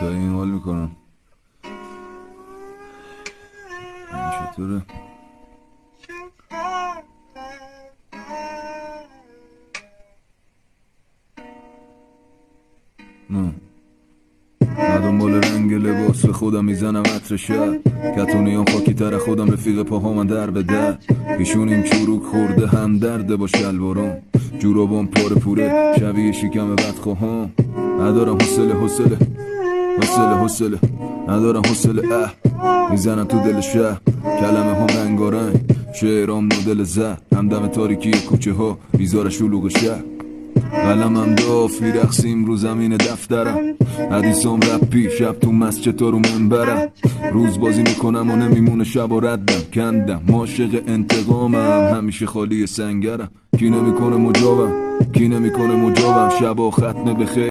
ستایی این حال میکنن. این چطوره؟ نه دنبال رنگ لباس به خودم میزنم عطر شب، کتونیام خاکی تر خودم رفیق پاها من در به در، پیشونیم چروک خورده هم درده با شلوارم، جورابام پاره پوره شبیه شکم بدخواهام. ندارم حوصله ندارم حوصله میزنم تو دل شهر، کلمه هم رنگارنگ، شعرام مدل زهر، همدم تاریکی کوچه ها بیزار شلوغ شهر. قلمم داف میرقصیم رو زمین دفترم، حدیثام رپی شب تو مسجد تا رو منبرم، روز بازی میکنم و نمیمونه شب و ردم کندم، عاشق انتقامم همیشه خالی سنگرم، کی نمیکنه مجابم شب و ختم بخیر.